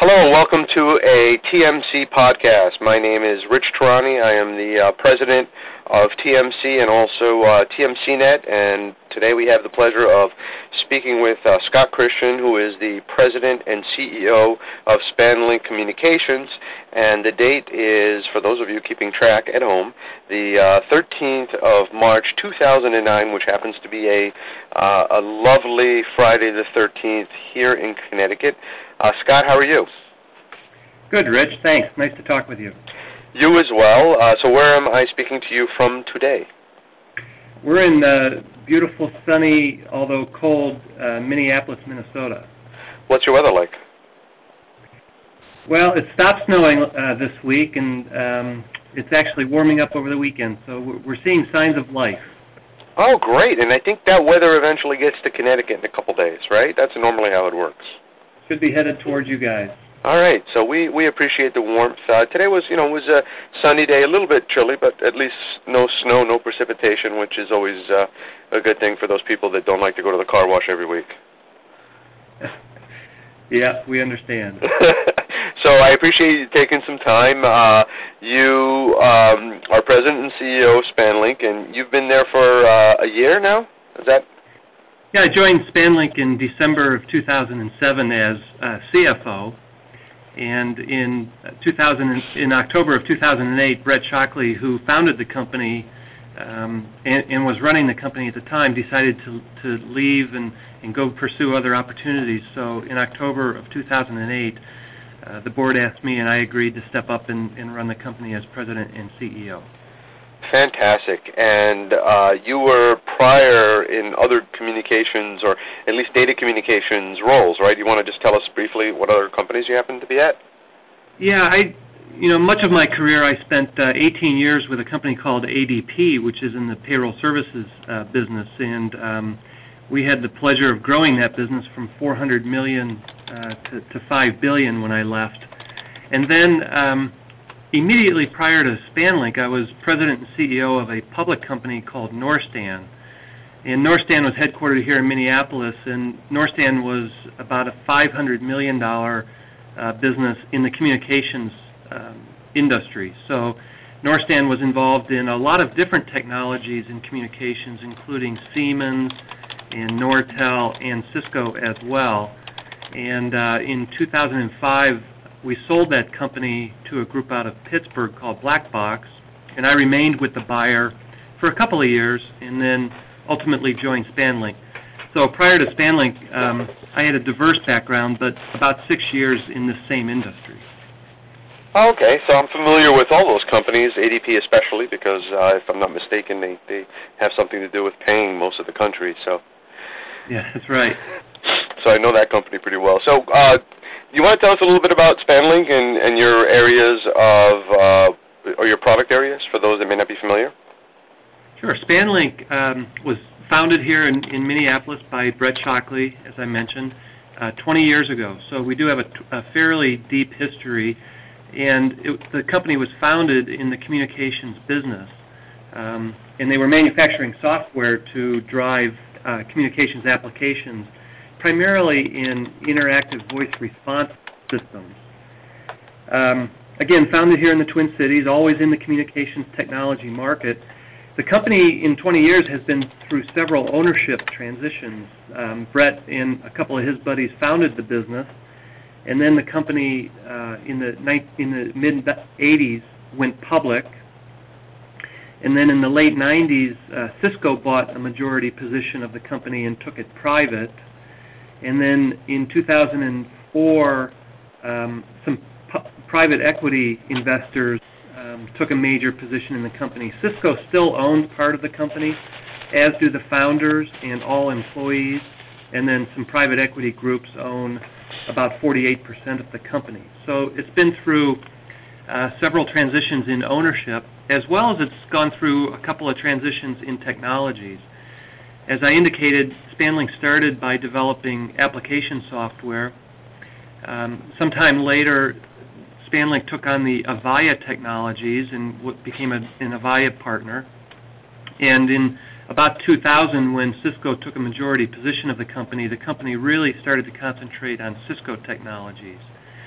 Hello and welcome to a TMC podcast. My name is Rich Tarani. I am the president of TMC and also TMCnet, and today we have the pleasure of speaking with Scott Christian, who is the president and CEO of Spanlink Communications, and the date is, for those of you keeping track at home, the 13th of March 2009, which happens to be a lovely Friday the 13th here in Connecticut. Scott, how are you? Good, Rich. Thanks. Nice to talk with you. You as well. So where am I speaking to you from today? We're in beautiful, sunny, although cold, Minneapolis, Minnesota. What's your weather like? Well, it stopped snowing this week, and it's actually warming up over the weekend, so we're seeing signs of life. Oh, great. And I think that weather eventually gets to Connecticut in a couple days, right? That's normally how it works. Should be headed towards you guys. All right, so we appreciate the warmth. Today was a sunny day, a little bit chilly, but at least no snow, no precipitation, which is always a good thing for those people that don't like to go to the car wash every week. Yeah, we understand. So I appreciate you taking some time. You are president and CEO of Spanlink, and you've been there for a year now? Is that? Yeah, I joined Spanlink in December of 2007 as CFO, and in October of 2008, Brett Shockley, who founded the company and was running the company at the time, decided to leave and go pursue other opportunities. So in October of 2008, the board asked me, and I agreed to step up and run the company as president and CEO. Fantastic. And you were prior in other communications, or at least data communications roles, right? You want to just tell us briefly what other companies you happen to be at? Yeah, much of my career I spent 18 years with a company called ADP, which is in the payroll services business, and we had the pleasure of growing that business from $400 million to $5 billion when I left. And then immediately prior to Spanlink, I was president and CEO of a public company called Norstan. And Norstan was headquartered here in Minneapolis, and Norstan was about a $500 million business in the communications industry. So Norstan was involved in a lot of different technologies in communications, including Siemens and Nortel and Cisco as well. And in 2005, we sold that company to a group out of Pittsburgh called Black Box, and I remained with the buyer for a couple of years and then ultimately joined Spanlink. So prior to Spanlink, I had a diverse background, but about 6 years in the same industry. Okay, so I'm familiar with all those companies, ADP especially, because if I'm not mistaken, they have something to do with paying most of the country. So. Yeah, that's right. So I know that company pretty well. So you want to tell us a little bit about Spanlink and your areas of, or your product areas, for those that may not be familiar? Sure. Spanlink was founded here in Minneapolis by Brett Shockley, as I mentioned, 20 years ago. So we do have a fairly deep history, and the company was founded in the communications business, and they were manufacturing software to drive communications applications, primarily in interactive voice response systems. Again, founded here in the Twin Cities, always in the communications technology market. The company in 20 years has been through several ownership transitions. Brett and a couple of his buddies founded the business, and then the company in the mid-'80s went public. And then in the late 90s, Cisco bought a majority position of the company and took it private. And then in 2004, some private equity investors took a major position in the company. Cisco still owns part of the company, as do the founders and all employees, and then some private equity groups own about 48% of the company. So it's been through several transitions in ownership, as well as it's gone through a couple of transitions in technologies. As I indicated, Spanlink started by developing application software. Sometime later, Spanlink took on the Avaya technologies and became an Avaya partner. And in about 2000, when Cisco took a majority position of the company really started to concentrate on Cisco technologies.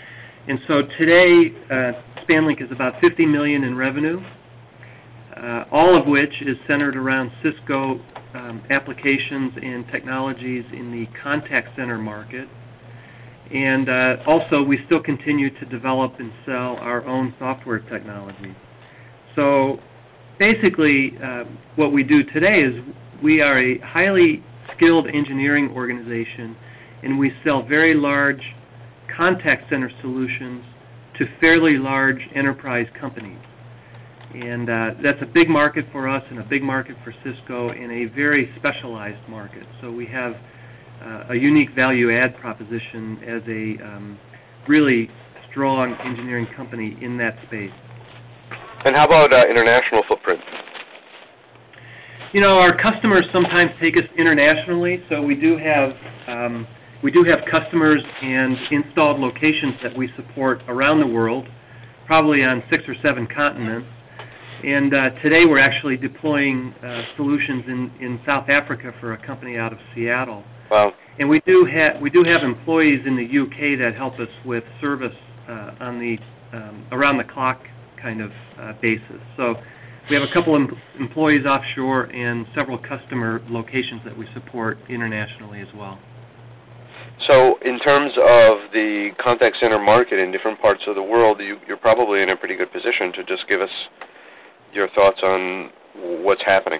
And so today, Spanlink is about $50 million in revenue, all of which is centered around Cisco applications and technologies in the contact center market. And also, we still continue to develop and sell our own software technology. So basically, what we do today is we are a highly skilled engineering organization, and we sell very large contact center solutions to fairly large enterprise companies. And that's a big market for us and a big market for Cisco and a very specialized market. So we have a unique value-add proposition as a really strong engineering company in that space. And how about international footprint? You know, our customers sometimes take us internationally, so we do have customers and installed locations that we support around the world, probably on 6 or 7 continents. And today we're actually deploying solutions in South Africa for a company out of Seattle. Wow. And we do have employees in the UK that help us with service on the around the clock kind of basis. So we have a couple of employees offshore and several customer locations that we support internationally as well. So in terms of the contact center market in different parts of the world, you're probably in a pretty good position to just give us your thoughts on what's happening.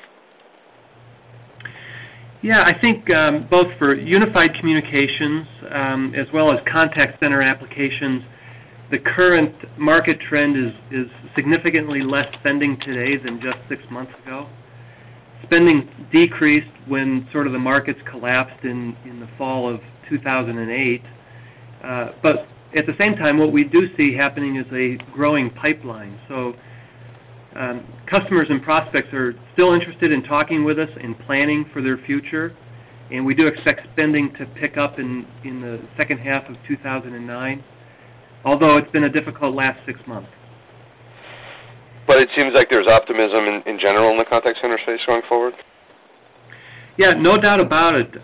Yeah, I think both for unified communications as well as contact center applications, the current market trend is significantly less spending today than just 6 months ago. Spending decreased when sort of the markets collapsed in the fall of 2008. But at the same time, what we do see happening is a growing pipeline. So customers and prospects are still interested in talking with us and planning for their future. And we do expect spending to pick up in the second half of 2009, although it's been a difficult last 6 months. But it seems like there's optimism in general in the contact center space going forward? Yeah, no doubt about it.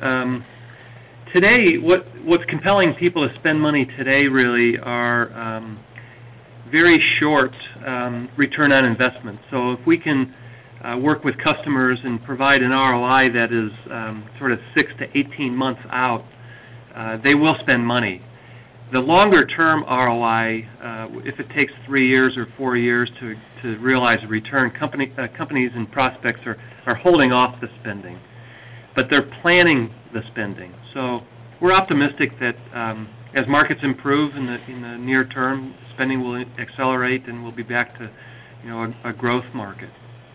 Today, what's compelling people to spend money today really are very short return on investment. So if we can work with customers and provide an ROI that is sort of 6 to 18 months out, they will spend money. The longer-term ROI, if it takes 3 years or 4 years to realize a return, companies and prospects are holding off the spending, but they're planning the spending. So we're optimistic that as markets improve in the near term, spending will accelerate and we'll be back to a growth market.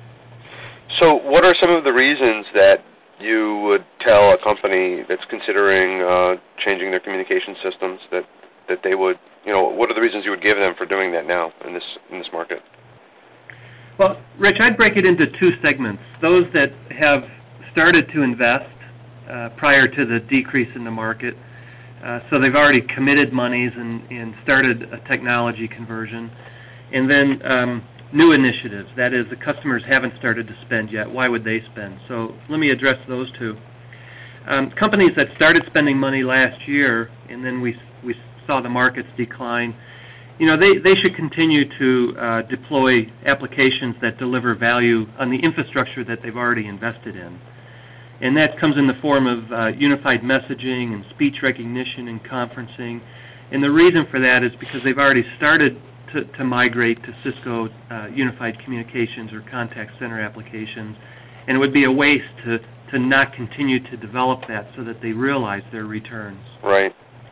So what are some of the reasons that you would tell a company that's considering changing their communication systems that they would, what are the reasons you would give them for doing that now in this market? Well, Rich, I'd break it into 2 segments. Those that have started to invest prior to the decrease in the market, so they've already committed monies and started a technology conversion. And then new initiatives, that is, the customers haven't started to spend yet. Why would they spend? So let me address those 2. Companies that started spending money last year and then we saw the markets decline, they should continue to deploy applications that deliver value on the infrastructure that they've already invested in. And that comes in the form of unified messaging and speech recognition and conferencing. And the reason for that is because they've already started to migrate to Cisco unified communications or contact center applications. And it would be a waste to not continue to develop that so that they realize their returns. Right.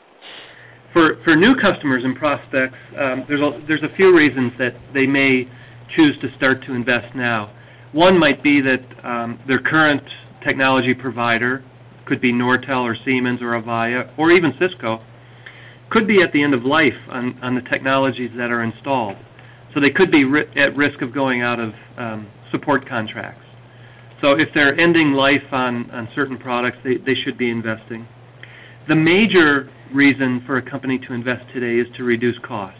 For new customers and prospects, there's a few reasons that they may choose to start to invest now. One might be that their current technology provider, could be Nortel or Siemens or Avaya or even Cisco, could be at the end of life on the technologies that are installed. So they could be at risk of going out of support contracts. So if they're ending life on certain products, they should be investing. The major reason for a company to invest today is to reduce cost.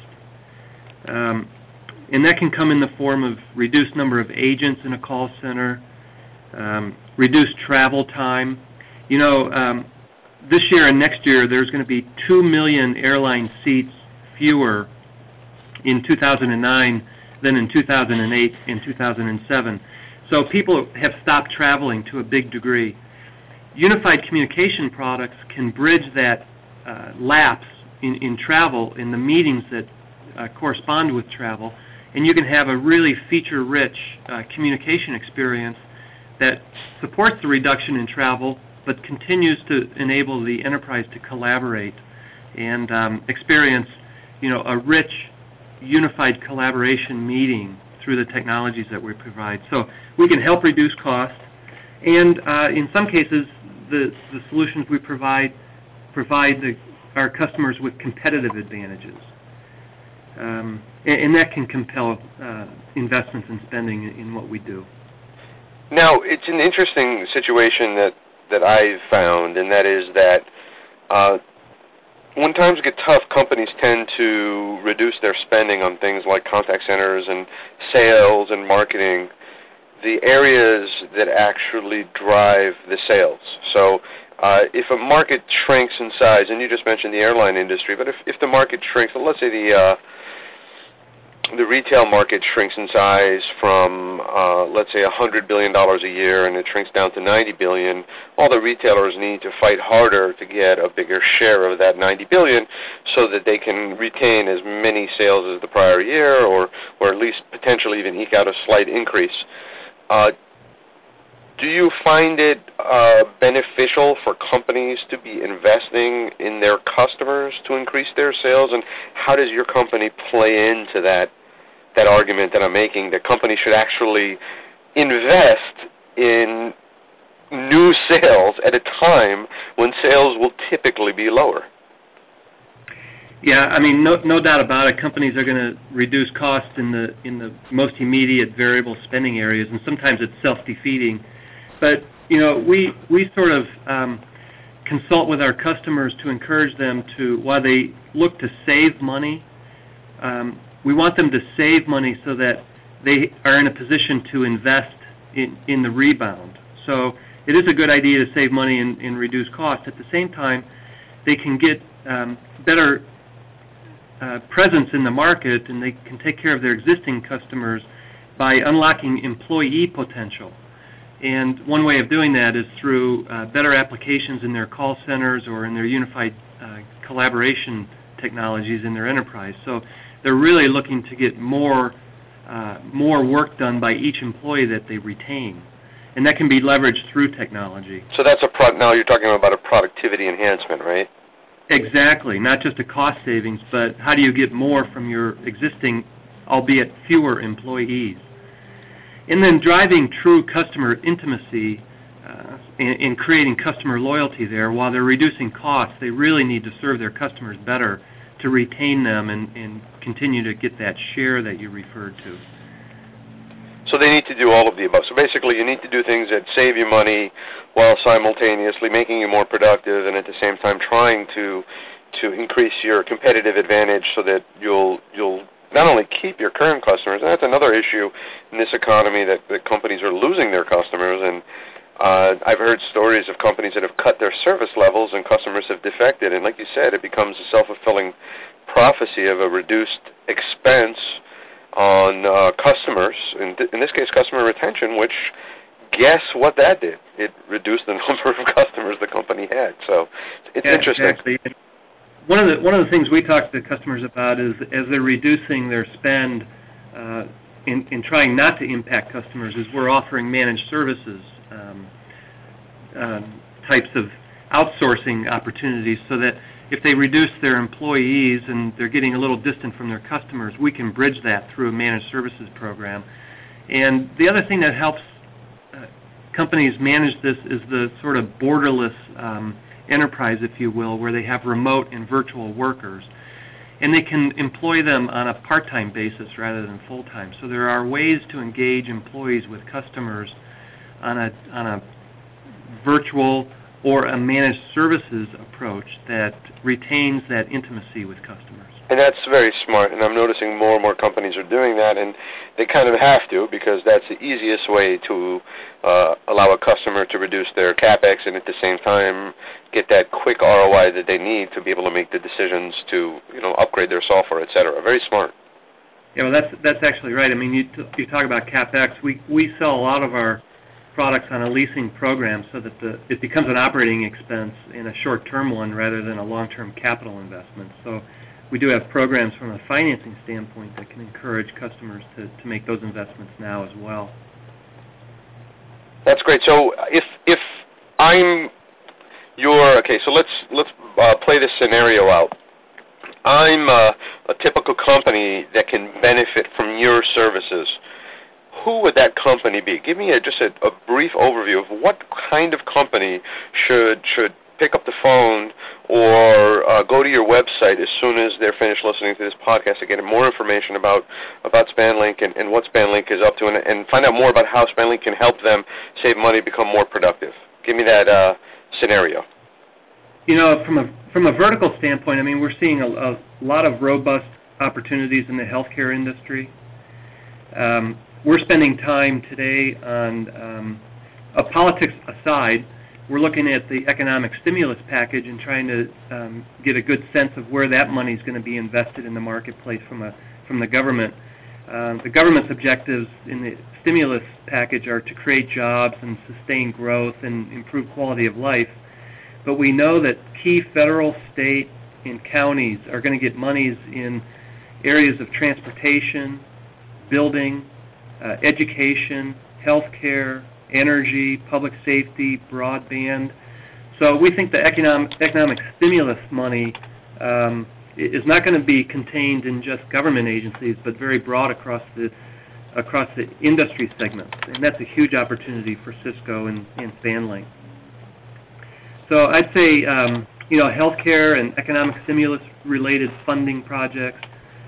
And that can come in the form of reduced number of agents in a call center, reduced travel time. This year and next year, there's going to be 2 million airline seats fewer in 2009 than in 2008 and 2007. So people have stopped traveling to a big degree. Unified communication products can bridge that lapse in travel, in the meetings that correspond with travel, and you can have a really feature-rich communication experience that supports the reduction in travel but continues to enable the enterprise to collaborate and experience, a rich, unified collaboration meeting through the technologies that we provide. So we can help reduce costs, and in some cases, the solutions we provide our customers with competitive advantages. And that can compel investments in spending in what we do. Now, it's an interesting situation that I've found, and that is that when times get tough, companies tend to reduce their spending on things like contact centers and sales and marketing, the areas that actually drive the sales. So if a market shrinks in size, and you just mentioned the airline industry, but if the market shrinks, let's say the retail market shrinks in size from, let's say, $100 billion a year, and it shrinks down to $90 billion, all the retailers need to fight harder to get a bigger share of that $90 billion so that they can retain as many sales as the prior year, or at least potentially even eke out a slight increase. Do you find it beneficial for companies to be investing in their customers to increase their sales, and how does your company play into that argument that I'm making, that companies should actually invest in new sales at a time when sales will typically be lower? Yeah, I mean, no doubt about it. Companies are going to reduce costs in the most immediate variable spending areas, and sometimes it's self-defeating. But we sort of consult with our customers to encourage them to, while they look to save money, we want them to save money so that they are in a position to invest in the rebound. So it is a good idea to save money and reduce costs. At the same time, they can get better presence in the market, and they can take care of their existing customers by unlocking employee potential. And one way of doing that is through better applications in their call centers or in their unified collaboration technologies in their enterprise. So they're really looking to get more work done by each employee that they retain. And that can be leveraged through technology. So that's now you're talking about a productivity enhancement, right? Exactly. Not just a cost savings, but how do you get more from your existing, albeit fewer, employees? And then driving true customer intimacy and creating customer loyalty there. While they're reducing costs, they really need to serve their customers better to retain them and continue to get that share that you referred to. So they need to do all of the above. So basically you need to do things that save you money while simultaneously making you more productive, and at the same time trying to increase your competitive advantage so that you'll not only keep your current customers, and that's another issue in this economy, that companies are losing their customers, and I've heard stories of companies that have cut their service levels and customers have defected, and like you said, it becomes a self-fulfilling prophecy of a reduced expense on customers, in this case customer retention, which guess what that did? It reduced the number of customers the company had. So it's interesting. Exactly. One of the things we talk to customers about is, as they're reducing their spend in trying not to impact customers, is we're offering managed services types of outsourcing opportunities, so that if they reduce their employees and they're getting a little distant from their customers, we can bridge that through a managed services program. And the other thing that helps companies manage this is the sort of borderless enterprise, if you will, where they have remote and virtual workers. And they can employ them on a part-time basis rather than full-time. So there are ways to engage employees with customers on a virtual or a managed services approach that retains that intimacy with customers. And that's very smart, and I'm noticing more and more companies are doing that, and they kind of have to, because that's the easiest way to allow a customer to reduce their CapEx and at the same time get that quick ROI that they need to be able to make the decisions to, upgrade their software, et cetera. Very smart. Yeah, well, that's actually right. I mean, you talk about CapEx. We sell a lot of our products on a leasing program so that it becomes an operating expense in a short-term one rather than a long-term capital investment. So we do have programs from a financing standpoint that can encourage customers to make those investments now as well. That's great. So if I'm so let's play this scenario out. I'm a typical company that can benefit from your services. Who would that company be? Give me just a brief overview of what kind of company should pick up the phone or go to your website as soon as they're finished listening to this podcast to get more information about SpanLink and what SpanLink is up to, and find out more about how SpanLink can help them save money, become more productive. Give me that scenario. From a vertical standpoint, I mean, we're seeing a lot of robust opportunities in the healthcare industry. We're spending time today on, politics aside, we're looking at the economic stimulus package and trying to get a good sense of where that money is going to be invested in the marketplace from the government. The government's objectives in the stimulus package are to create jobs and sustain growth and improve quality of life. But we know that key federal, state, and counties are going to get monies in areas of transportation, building, education, healthcare, energy, public safety, broadband. So we think the economic stimulus money is not going to be contained in just government agencies, but very broad across the industry segments, and that's a huge opportunity for Cisco and SpanLink. So I'd say healthcare and economic stimulus-related funding projects,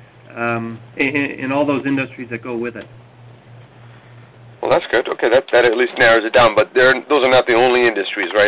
and all those industries that go with it. Well, that's good. Okay, that at least narrows it down. But those are not the only industries, right?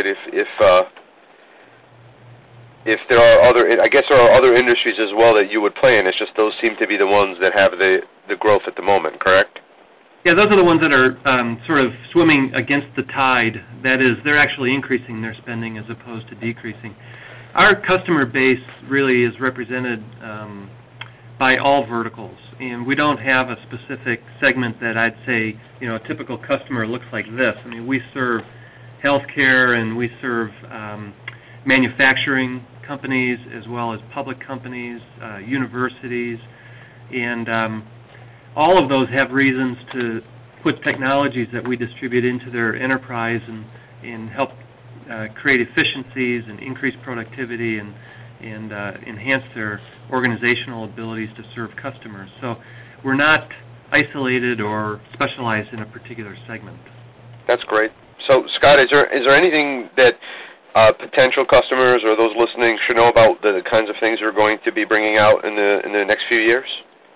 If there are other, I guess there are other industries as well that you would play in. It's just those seem to be the ones that have the growth at the moment, correct? Yeah, those are the ones that are sort of swimming against the tide. That is, they're actually increasing their spending as opposed to decreasing. Our customer base really is represented by all verticals, and we don't have a specific segment that I'd say, a typical customer looks like this. I mean, we serve healthcare and we serve manufacturing companies as well as public companies, universities, and all of those have reasons to put technologies that we distribute into their enterprise and help create efficiencies and increase productivity and enhance their organizational abilities to serve customers. So we're not isolated or specialized in a particular segment. That's great. So, Scott, is there anything that potential customers or those listening should know about the kinds of things you're going to be bringing out in the next few years?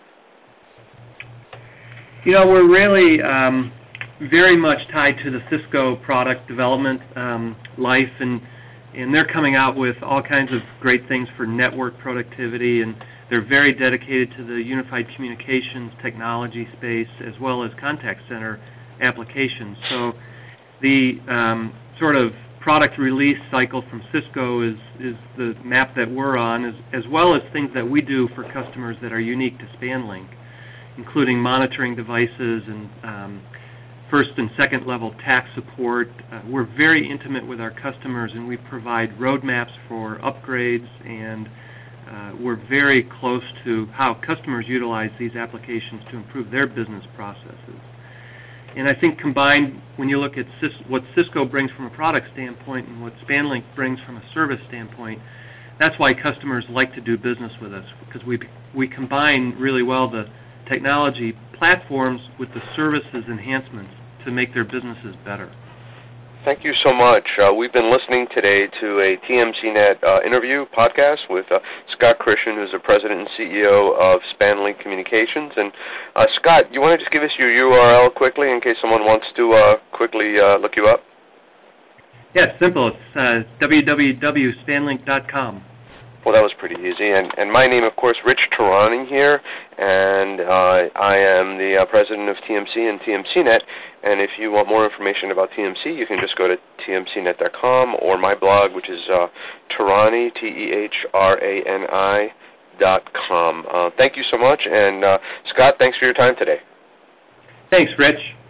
We're really very much tied to the Cisco product development life, and they're coming out with all kinds of great things for network productivity, and they're very dedicated to the unified communications technology space as well as contact center applications. So the sort of product release cycle from Cisco is the map that we're on, as well as things that we do for customers that are unique to SpanLink, including monitoring devices and first and second level tax support. We're very intimate with our customers, and we provide roadmaps for upgrades, and we're very close to how customers utilize these applications to improve their business processes. And I think combined, when you look at what Cisco brings from a product standpoint and what SpanLink brings from a service standpoint, that's why customers like to do business with us, because we combine really well the technology platforms with the services enhancements to make their businesses better. Thank you so much. We've been listening today to a TMCnet interview podcast with Scott Christian, who's the president and CEO of SpanLink Communications. And Scott, you want to just give us your URL quickly in case someone wants to quickly look you up? Yeah, it's simple. It's www.stanlink.com. Well, that was pretty easy. And my name, of course, Rich Tarani here, and I am the president of TMC and TMCnet. And if you want more information about TMC, you can just go to tmcnet.com or my blog, which is Tarani, TEHRANI.com. Thank you so much. And Scott, thanks for your time today. Thanks, Rich.